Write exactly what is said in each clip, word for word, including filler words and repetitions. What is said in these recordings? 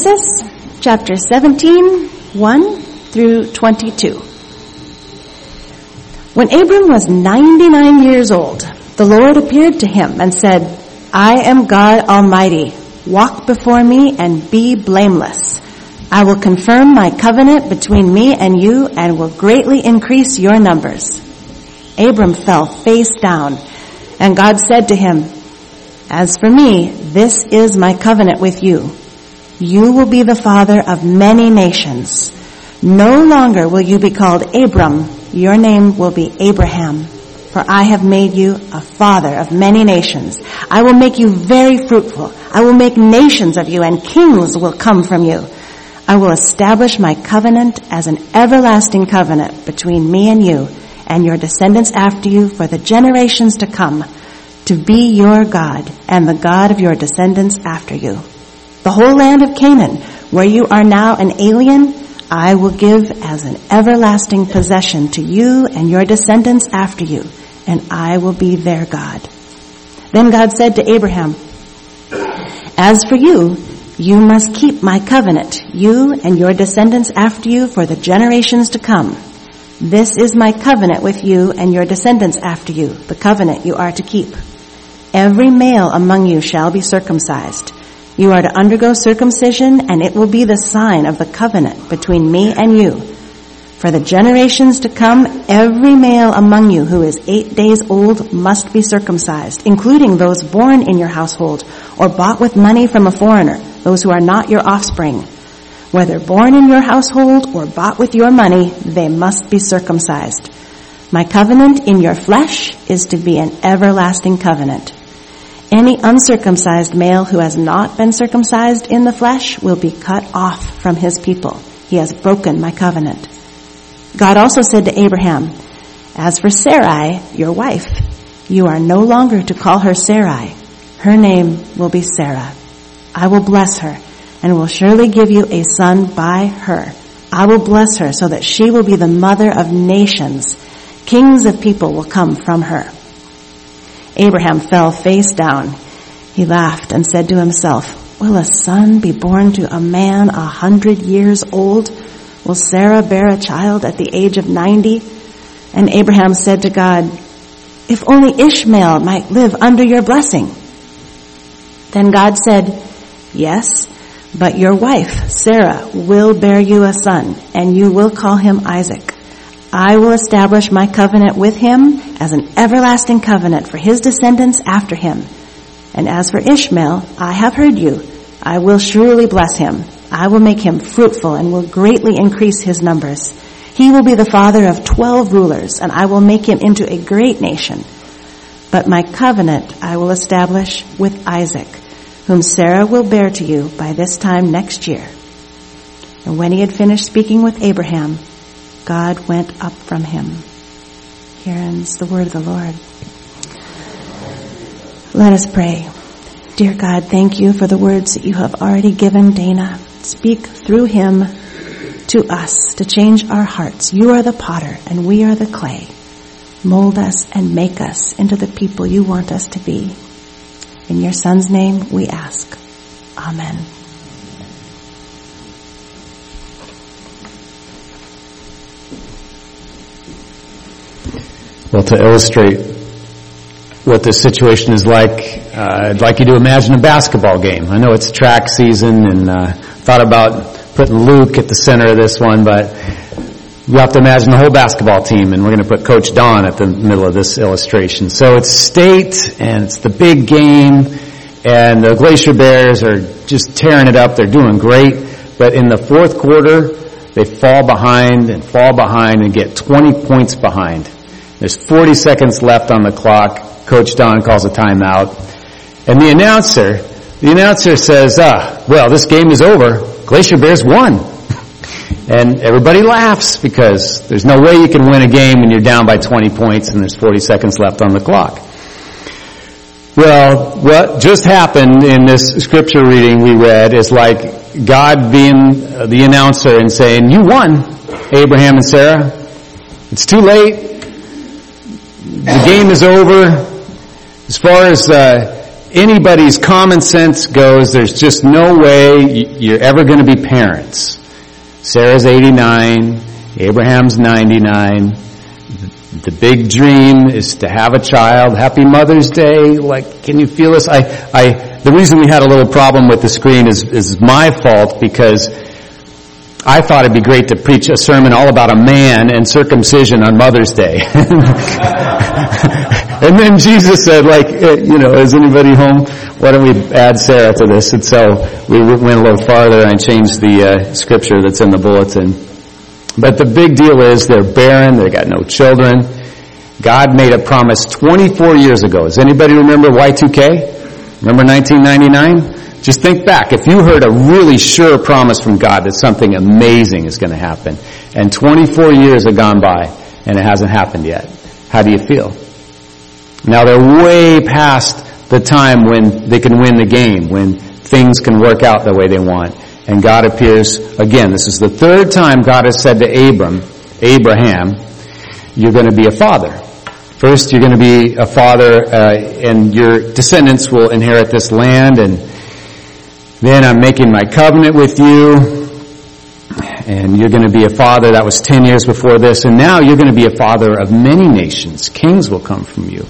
Genesis chapter seventeen, one through twenty-two. When Abram was ninety-nine years old, the Lord appeared to him and said, I am God Almighty. Walk before me and be blameless. I will confirm my covenant between me and you and will greatly increase your numbers. Abram fell face down, and God said to him, As for me, this is my covenant with you. You will be the father of many nations. No longer will you be called Abram. Your name will be Abraham. For I have made you a father of many nations. I will make you very fruitful. I will make nations of you, and kings will come from you. I will establish my covenant as an everlasting covenant between me and you and your descendants after you for the generations to come, to be your God and the God of your descendants after you. The whole land of Canaan, where you are now an alien, I will give as an everlasting possession to you and your descendants after you, and I will be their God. Then God said to Abraham, As for you, you must keep my covenant, you and your descendants after you for the generations to come. This is my covenant with you and your descendants after you, the covenant you are to keep. Every male among you shall be circumcised. You are to undergo circumcision, and it will be the sign of the covenant between me and you. For the generations to come, every male among you who is eight days old must be circumcised, including those born in your household or bought with money from a foreigner, those who are not your offspring. Whether born in your household or bought with your money, they must be circumcised. My covenant in your flesh is to be an everlasting covenant. Any uncircumcised male who has not been circumcised in the flesh will be cut off from his people. He has broken my covenant. God also said to Abraham, As for Sarai, your wife, you are no longer to call her Sarai. Her name will be Sarah. I will bless her and will surely give you a son by her. I will bless her so that she will be the mother of nations. Kings of people will come from her. Abraham fell face down. He laughed and said to himself, Will a son be born to a man a hundred years old? Will Sarah bear a child at the age of ninety? And Abraham said to God, If only Ishmael might live under your blessing. Then God said, Yes, but your wife, Sarah, will bear you a son, and you will call him Isaac. I will establish my covenant with him as an everlasting covenant for his descendants after him. And as for Ishmael, I have heard you. I will surely bless him. I will make him fruitful and will greatly increase his numbers. He will be the father of twelve rulers, and I will make him into a great nation. But my covenant I will establish with Isaac, whom Sarah will bear to you by this time next year. And when he had finished speaking with Abraham, God went up from him. Here ends the word of the Lord. Let us pray. Dear God, thank you for the words that you have already given Dana. Speak through him to us to change our hearts. You are the potter and we are the clay. Mold us and make us into the people you want us to be. In your Son's name we ask. Amen. Well, to illustrate what this situation is like, uh, I'd like you to imagine a basketball game. I know it's track season, and uh, thought about putting Luke at the center of this one, but you have to imagine the whole basketball team, and we're going to put Coach Don at the middle of this illustration. So it's state, and it's the big game, and the Glacier Bears are just tearing it up. They're doing great, but in the fourth quarter, they fall behind and fall behind and get twenty points behind. There's forty seconds left on the clock. Coach Don calls a timeout. And the announcer, the announcer says, ah, well, this game is over. Glacier Bears won. And everybody laughs because there's no way you can win a game when you're down by twenty points and there's forty seconds left on the clock. Well, what just happened in this scripture reading we read is like God being the announcer and saying, you won, Abraham and Sarah. It's too late. The game is over. As far as uh, anybody's common sense goes, there's just no way you're ever going to be parents. Sarah's eighty-nine, Abraham's ninety-nine. The big dream is to have a child. Happy Mother's Day. Like, can you feel this? I, I, the reason we had a little problem with the screen is, is my fault, because I thought it'd be great to preach a sermon all about a man and circumcision on Mother's Day. And then Jesus said, like, you know, is anybody home? Why don't we add Sarah to this? And so we went a little farther and changed the uh, scripture that's in the bulletin. But the big deal is they're barren, they got no children. God made a promise twenty-four years ago. Does anybody remember Y two K? Remember nineteen ninety-nine? Just think back. If you heard a really sure promise from God that something amazing is going to happen, and twenty-four years have gone by and it hasn't happened yet, how do you feel? Now they're way past the time when they can win the game, when things can work out the way they want. And God appears again. This is the third time God has said to Abram, Abraham, you're going to be a father. First, you're going to be a father, uh, and your descendants will inherit this land, and then I'm making my covenant with you, and you're going to be a father. That was ten years before this, and now you're going to be a father of many nations. Kings will come from you.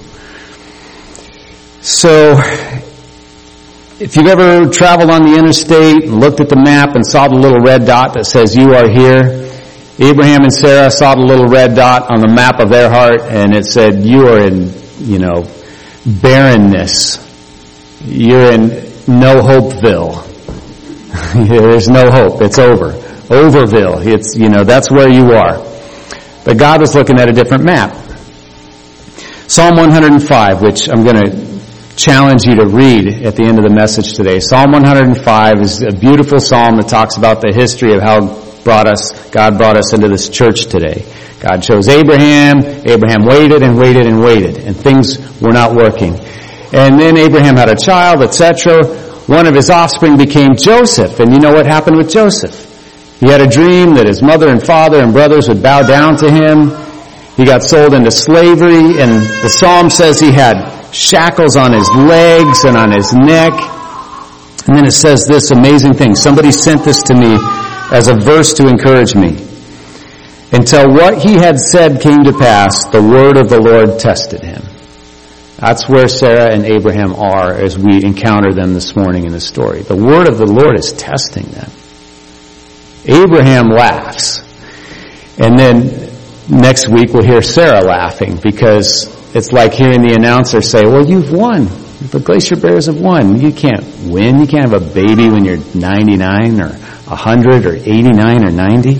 So, if you've ever traveled on the interstate and looked at the map and saw the little red dot that says you are here, Abraham and Sarah saw the little red dot on the map of their heart, and it said you are in, you know, barrenness. You're in no hopeville. There's no hope. It's over. Overville. It's, you know, that's where you are. But God was looking at a different map. Psalm one hundred five, which I'm going to challenge you to read at the end of the message today. Psalm one hundred five is a beautiful psalm that talks about the history of how brought us, God brought us into this church today. God chose Abraham. Abraham waited and waited and waited, and things were not working. And then Abraham had a child, et cetera. One of his offspring became Joseph, and you know what happened with Joseph? He had a dream that his mother and father and brothers would bow down to him. He got sold into slavery, and the psalm says he had shackles on his legs and on his neck. And then it says this amazing thing. Somebody sent this to me as a verse to encourage me. Until what he had said came to pass, the word of the Lord tested him. That's where Sarah and Abraham are as we encounter them this morning in the story. The word of the Lord is testing them. Abraham laughs. And then next week we'll hear Sarah laughing, because it's like hearing the announcer say, well, you've won. The Glacier Bears have won. You can't win. You can't have a baby when you're ninety-nine or one hundred or eighty-nine or ninety.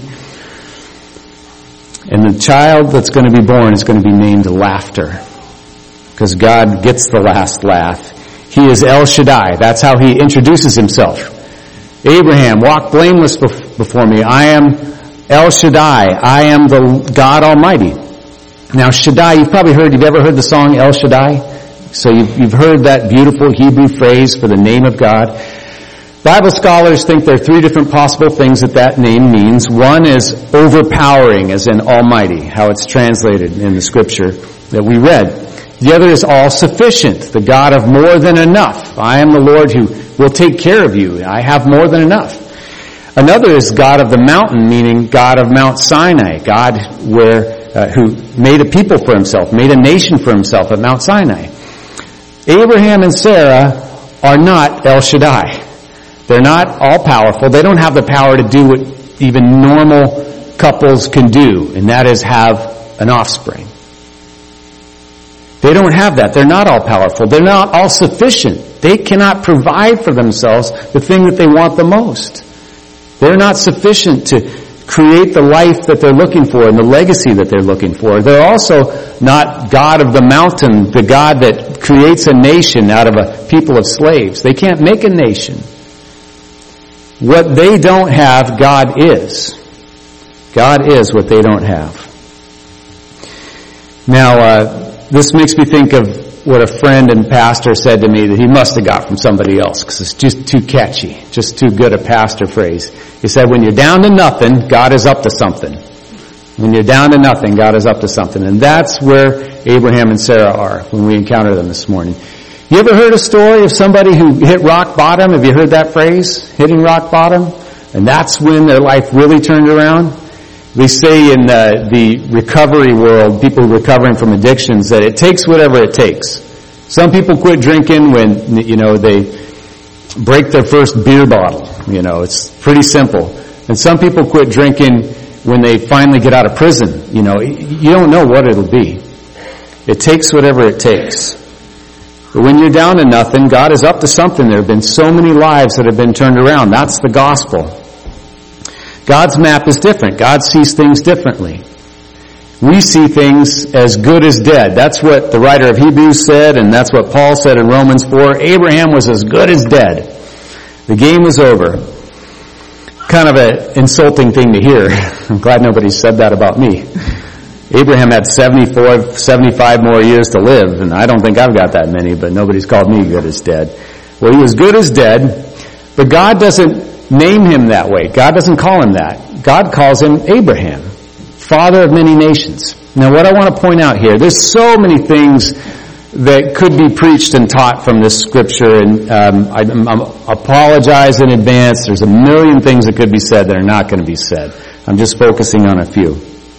And the child that's going to be born is going to be named Laughter, because God gets the last laugh. He is El Shaddai. That's how he introduces himself. Abraham, walk blameless before me. I am El Shaddai. I am the God Almighty. Now, Shaddai, you've probably heard, you've ever heard the song El Shaddai? So you've, you've heard that beautiful Hebrew phrase for the name of God. Bible scholars think there are three different possible things that that name means. One is overpowering, as in almighty, how it's translated in the scripture that we read. The other is all-sufficient, the God of more than enough. I am the Lord who will take care of you. I have more than enough. Another is God of the mountain, meaning God of Mount Sinai, God where uh, who made a people for himself, made a nation for himself at Mount Sinai. Abraham and Sarah are not El Shaddai. They're not all-powerful. They don't have the power to do what even normal couples can do, and that is have an offspring. They don't have that. They're not all-powerful. They're not all-sufficient. They cannot provide for themselves the thing that they want the most. They're not sufficient to create the life that they're looking for and the legacy that they're looking for. They're also not God of the mountain, the God that creates a nation out of a people of slaves. They can't make a nation. What they don't have, God is. God is what they don't have. Now, uh, this makes me think of what a friend and pastor said to me that he must have got from somebody else, because it's just too catchy, just too good a pastor phrase. He said, when you're down to nothing, God is up to something. When you're down to nothing, God is up to something. And that's where Abraham and Sarah are when we encounter them this morning. You ever heard a story of somebody who hit rock bottom? Have you heard that phrase? Hitting rock bottom? And that's when their life really turned around? They say in the, the recovery world, people recovering from addictions, that it takes whatever it takes. Some people quit drinking when, you know, they break their first beer bottle. You know, it's pretty simple. And some people quit drinking when they finally get out of prison. You know, you don't know what it'll be. It takes whatever it takes. But when you're down to nothing, God is up to something. There have been so many lives that have been turned around. That's the gospel. God's map is different. God sees things differently. We see things as good as dead. That's what the writer of Hebrews said, and that's what Paul said in Romans four. Abraham was as good as dead. The game was over. Kind of an insulting thing to hear. I'm glad nobody said that about me. Abraham had seventy-four, seventy-five more years to live, and I don't think I've got that many, but nobody's called me good as dead. Well, he was good as dead, but God doesn't name him that way. God doesn't call him that. God calls him Abraham, father of many nations. Now, what I want to point out here, there's so many things that could be preached and taught from this scripture, and um, I, I apologize in advance. There's a million things that could be said that are not going to be said. I'm just focusing on a few.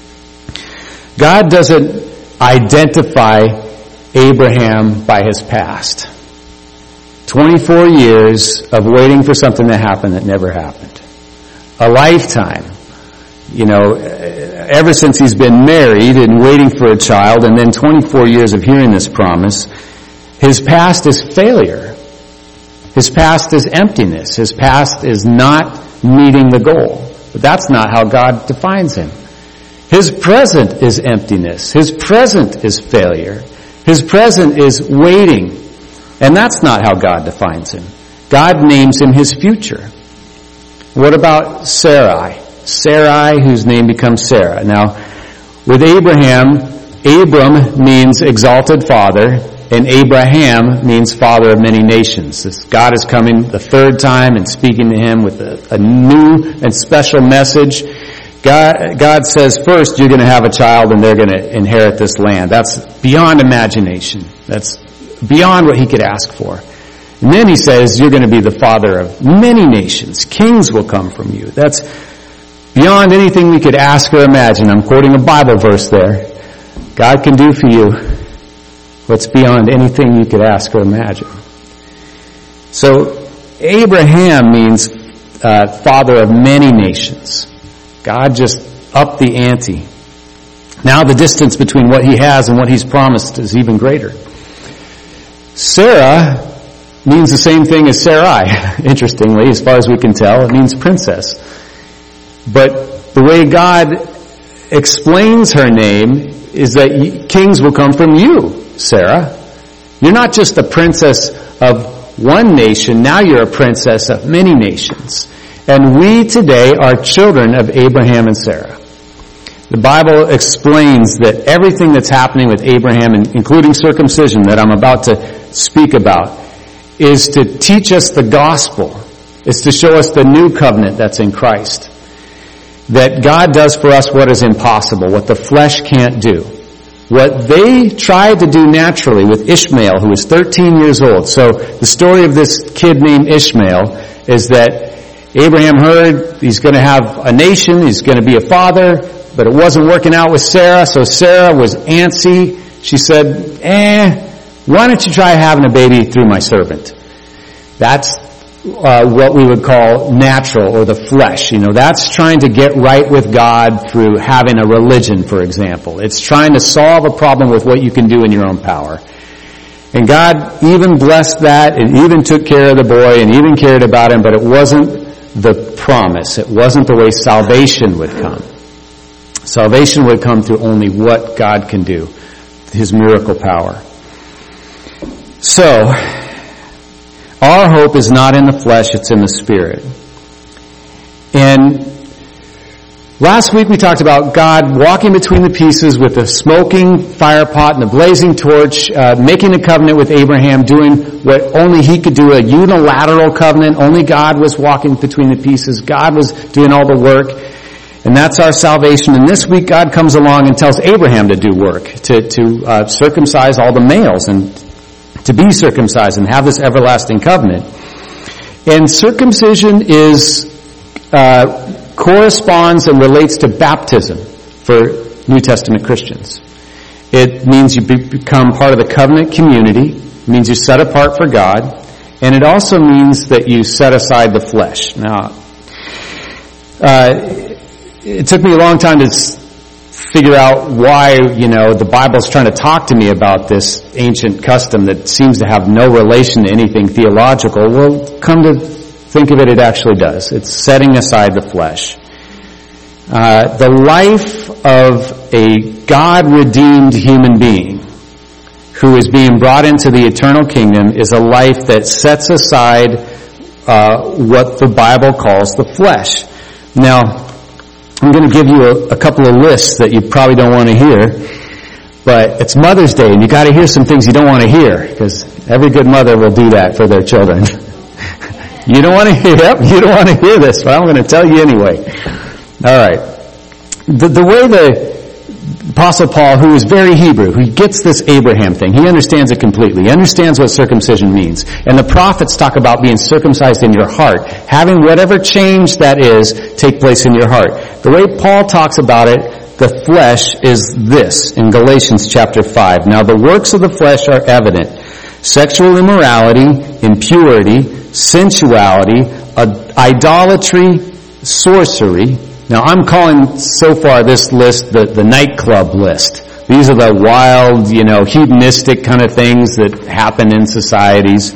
God doesn't identify Abraham by his past. twenty-four years of waiting for something to happen that never happened. A lifetime. You know, ever since he's been married and waiting for a child, and then twenty-four years of hearing this promise, his past is failure. His past is emptiness. His past is not meeting the goal. But that's not how God defines him. His present is emptiness. His present is failure. His present is waiting. And that's not how God defines him. God names him his future. What about Sarai? Sarai, whose name becomes Sarah. Now, with Abraham, Abram means exalted father, and Abraham means father of many nations. This God is coming the third time and speaking to him with a, a new and special message. God, God says, first, you're going to have a child and they're going to inherit this land. That's beyond imagination. That's beyond what he could ask for. And then he says, you're going to be the father of many nations. Kings will come from you. That's beyond anything we could ask or imagine. I'm quoting a Bible verse there. God can do for you what's beyond anything you could ask or imagine. So, Abraham means uh, father of many nations. God just upped the ante. Now the distance between what he has and what he's promised is even greater. Sarah means the same thing as Sarai, interestingly, as far as we can tell. It means princess. But the way God explains her name is that kings will come from you, Sarah. You're not just a princess of one nation, now you're a princess of many nations. And we today are children of Abraham and Sarah. The Bible explains that everything that's happening with Abraham, including circumcision that I'm about to speak about, is to teach us the gospel. It's to show us the new covenant that's in Christ. That God does for us what is impossible, what the flesh can't do. What they tried to do naturally with Ishmael, who was thirteen years old. So the story of this kid named Ishmael is that Abraham heard he's going to have a nation, he's going to be a father, but it wasn't working out with Sarah, so Sarah was antsy. She said, eh, why don't you try having a baby through my servant? That's uh, what we would call natural, or the flesh. You know, that's trying to get right with God through having a religion, for example. It's trying to solve a problem with what you can do in your own power. And God even blessed that, and even took care of the boy, and even cared about him, but it wasn't the promise. It wasn't the way salvation would come. Salvation would come through only what God can do, his miracle power. So, our hope is not in the flesh, it's in the Spirit. And last week we talked about God walking between the pieces with the smoking fire pot and the blazing torch, uh, making a covenant with Abraham, doing what only he could do, a unilateral covenant. Only God was walking between the pieces. God was doing all the work. And that's our salvation. And this week God comes along and tells Abraham to do work, to, to uh, circumcise all the males and to be circumcised and have this everlasting covenant. And circumcision is uh, corresponds and relates to baptism for New Testament Christians. It means you become part of the covenant community. It means you're set apart for God. And it also means that you set aside the flesh. Now, uh, it took me a long time to figure out why, you know, the Bible's trying to talk to me about this ancient custom that seems to have no relation to anything theological. Well, come to think of it, it actually does. It's setting aside the flesh. Uh, the life of a God-redeemed human being who is being brought into the eternal kingdom is a life that sets aside uh, what the Bible calls the flesh. Now, I'm going to give you a, a couple of lists that you probably don't want to hear, but it's Mother's Day and you got to hear some things you don't want to hear, because every good mother will do that for their children. You don't want to hear, yep, you don't want to hear this, but I'm going to tell you anyway. All right. The, the way the Apostle Paul, who is very Hebrew, who gets this Abraham thing, he understands it completely. He understands what circumcision means. And the prophets talk about being circumcised in your heart, having whatever change that is take place in your heart. The way Paul talks about it, the flesh is this, in Galatians chapter five. Now the works of the flesh are evident: sexual immorality, impurity, sensuality, idolatry, sorcery. Now I'm calling so far this list the, the nightclub list. These are the wild, you know, hedonistic kind of things that happen in societies.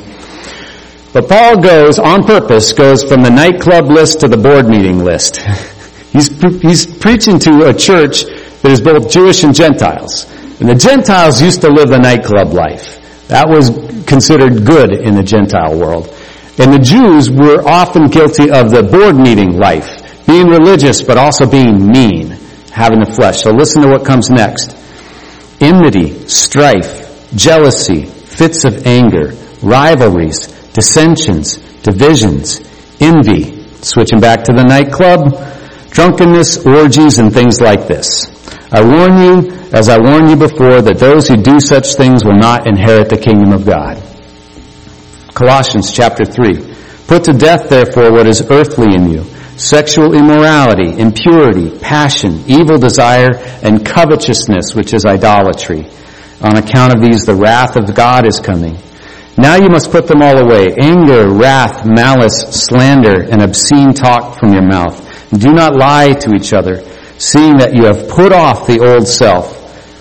But Paul goes, on purpose, goes from the nightclub list to the board meeting list. He's, he's preaching to a church that is both Jewish and Gentiles. And the Gentiles used to live the nightclub life. That was considered good in the Gentile world. And the Jews were often guilty of the board meeting life. Being religious, but also being mean, having the flesh. So listen to what comes next. Enmity, strife, jealousy, fits of anger, rivalries, dissensions, divisions, envy, switching back to the nightclub, drunkenness, orgies, and things like this. I warn you, as I warned you before, that those who do such things will not inherit the kingdom of God. Colossians chapter three. Put to death, therefore, what is earthly in you: sexual immorality, impurity, passion, evil desire, and covetousness, which is idolatry. On account of these, the wrath of God is coming. Now you must put them all away: anger, wrath, malice, slander, and obscene talk from your mouth. Do not lie to each other, seeing that you have put off the old self.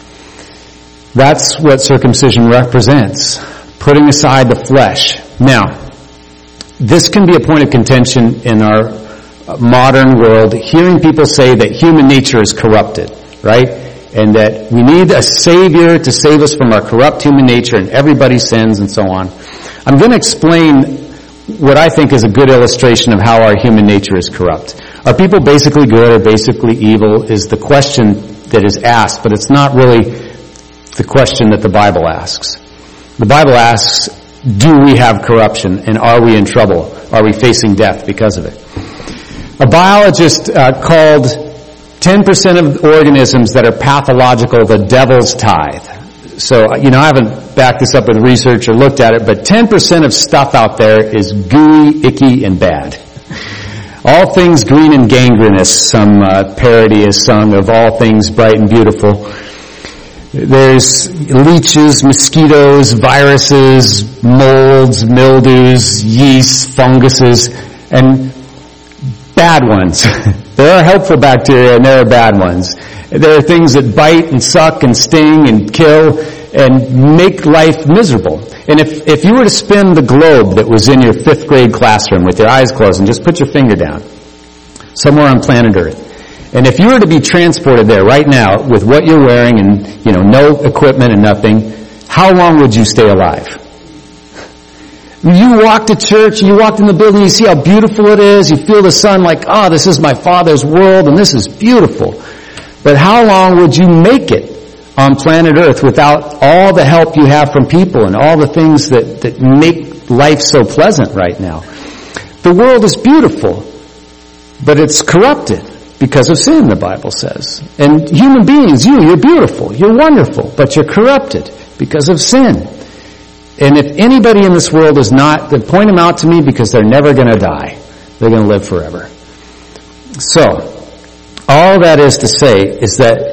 That's what circumcision represents, putting aside the flesh. Now, this can be a point of contention in our modern world, hearing people say that human nature is corrupted, right? And that we need a Savior to save us from our corrupt human nature, and everybody sins and so on. I'm going to explain what I think is a good illustration of how our human nature is corrupt. Are people basically good or basically evil is the question that is asked, but it's not really the question that the Bible asks. The Bible asks, do we have corruption, and are we in trouble? Are we facing death because of it? A biologist uh, called ten percent of organisms that are pathological the devil's tithe. So, you know, I haven't backed this up with research or looked at it, but ten percent of stuff out there is gooey, icky, and bad. All things green and gangrenous, some uh, parody is sung of all things bright and beautiful. There's leeches, mosquitoes, viruses, molds, mildews, yeasts, funguses, and bad ones. There are helpful bacteria and there are bad ones. There are things that bite and suck and sting and kill and make life miserable. And if, if you were to spin the globe that was in your fifth grade classroom with your eyes closed and just put your finger down somewhere on planet Earth, and if you were to be transported there right now with what you're wearing and, you know, no equipment and nothing, how long would you stay alive? You walk to church, you walk in the building, you see how beautiful it is, you feel the sun like, oh, this is my Father's world and this is beautiful. But how long would you make it on planet Earth without all the help you have from people and all the things that, that make life so pleasant right now? The world is beautiful, but it's corrupted because of sin, the Bible says. And human beings, you, you're beautiful, you're wonderful, but you're corrupted because of sin. and if anybody in this world is not, then point them out to me because they're never going to die. They're going to live forever. So, all that is to say is that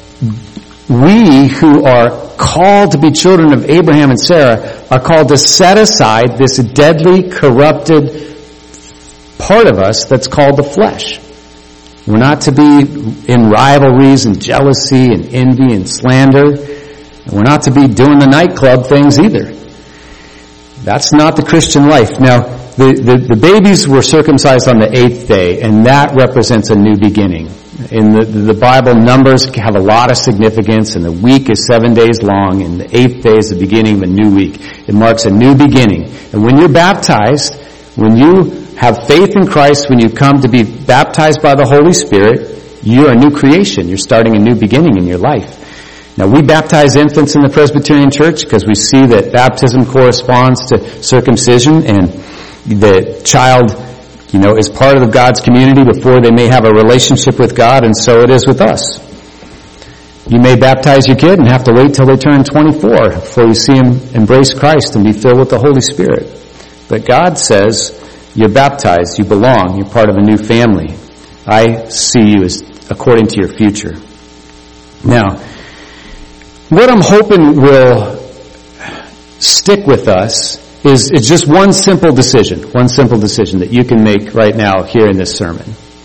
we who are called to be children of Abraham and Sarah are called to set aside this deadly, corrupted part of us that's called the flesh. We're not to be in rivalries and jealousy and envy and slander. And we're not to be doing the nightclub things either. That's not the Christian life. Now, the, the, the babies were circumcised on the eighth day, and that represents a new beginning. In the, the Bible, numbers have a lot of significance, and the week is seven days long, and the eighth day is the beginning of a new week. It marks a new beginning. And when you're baptized, when you have faith in Christ, when you come to be baptized by the Holy Spirit, you're a new creation. You're starting a new beginning in your life. Now, we baptize infants in the Presbyterian Church because we see that baptism corresponds to circumcision, and the child, you know, is part of God's community before they may have a relationship with God, and so it is with us. You may baptize your kid and have to wait till they turn twenty-four before you see them embrace Christ and be filled with the Holy Spirit. But God says, you're baptized, you belong, you're part of a new family. I see you as according to your future. Now, what I'm hoping will stick with us is, is just one simple decision, one simple decision that you can make right now here in this sermon.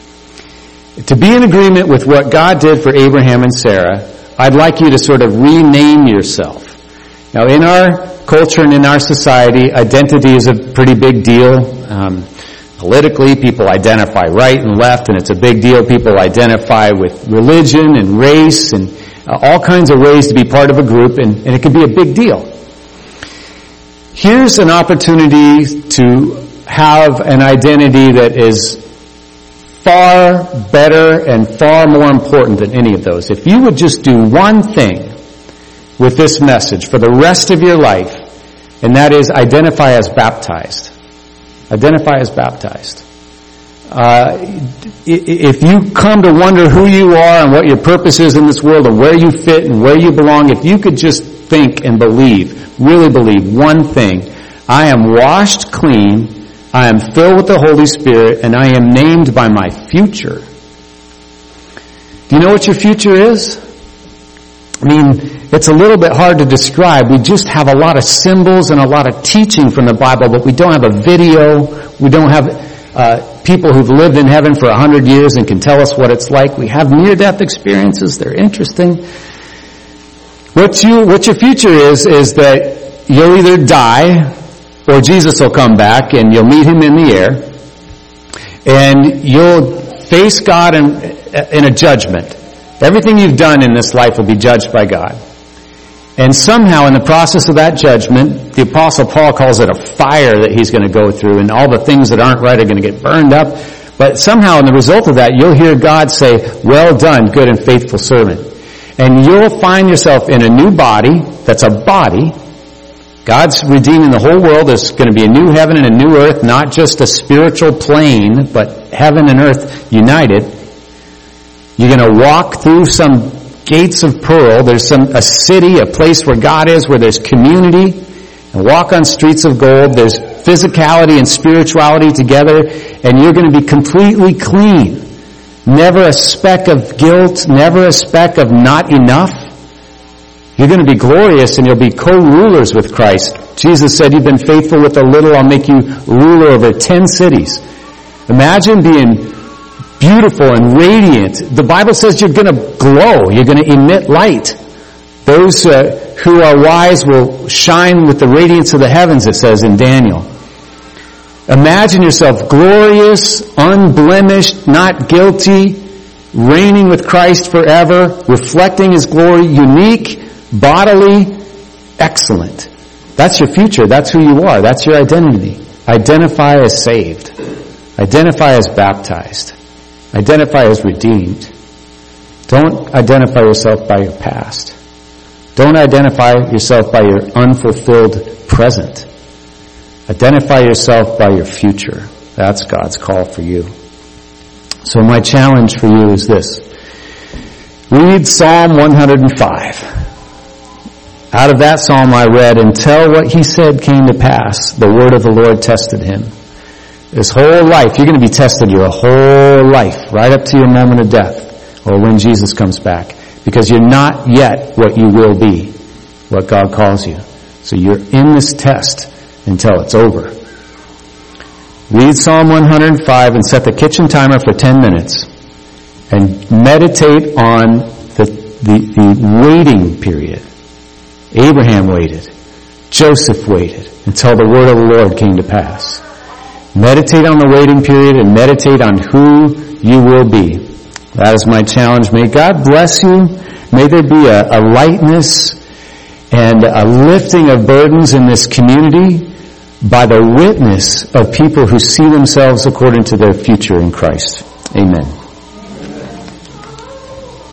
To be in agreement with what God did for Abraham and Sarah, I'd like you to sort of rename yourself. Now, in our culture and in our society, identity is a pretty big deal. Um, politically, people identify right and left, and it's a big deal. People identify with religion and race and uh, all kinds of ways to be part of a group, and, and it can be a big deal. Here's an opportunity to have an identity that is far better and far more important than any of those. If you would just do one thing with this message for the rest of your life, and that is identify as baptized. Identify as baptized. Uh, if you come to wonder who you are and what your purpose is in this world and where you fit and where you belong, if you could just think and believe, really believe one thing, I am washed clean, I am filled with the Holy Spirit, and I am named by my future. Do you know what your future is? I mean, it's a little bit hard to describe. We just have a lot of symbols and a lot of teaching from the Bible, but we don't have a video. We don't have uh, people who've lived in heaven for a hundred years and can tell us what it's like. We have near-death experiences. They're interesting. What you, what your future is, is that you'll either die or Jesus will come back and you'll meet him in the air and you'll face God in, in a judgment. Everything you've done in this life will be judged by God. And somehow in the process of that judgment, the Apostle Paul calls it a fire that he's going to go through, and all the things that aren't right are going to get burned up. But somehow in the result of that, you'll hear God say, well done, good and faithful servant. And you'll find yourself in a new body that's a body. God's redeeming the whole world. There's going to be a new heaven and a new earth, not just a spiritual plane, but heaven and earth united. You're going to walk through some gates of pearl. There's some a city, a place where God is, where there's community, and walk on streets of gold. There's physicality and spirituality together, and you're going to be completely clean. Never a speck of guilt, never a speck of not enough. You're going to be glorious, and you'll be co-rulers with Christ. Jesus said, you've been faithful with a little, I'll make you ruler over ten cities. Imagine being beautiful and radiant. The Bible says you're going to glow. You're going to emit light. Those uh, who are wise will shine with the radiance of the heavens, it says in Daniel. Imagine yourself glorious, unblemished, not guilty, reigning with Christ forever, reflecting his glory, unique, bodily, excellent. That's your future. That's who you are. That's your identity. Identify as saved. Identify as baptized. Identify as redeemed. Don't identify yourself by your past. Don't identify yourself by your unfulfilled present. Identify yourself by your future. That's God's call for you. So my challenge for you is this. Read Psalm one hundred five. Out of that psalm I read, until what he said came to pass, the word of the Lord tested him. His whole life, you're going to be tested your whole life, right up to your moment of death, or when Jesus comes back. Because you're not yet what you will be, what God calls you. So you're in this test until it's over. Read Psalm one hundred five and set the kitchen timer for ten minutes. And meditate on the, the, the waiting period. Abraham waited. Joseph waited until the word of the Lord came to pass. Meditate on the waiting period and meditate on who you will be. That is my challenge. May God bless you. May there be a, a lightness and a lifting of burdens in this community by the witness of people who see themselves according to their future in Christ. Amen.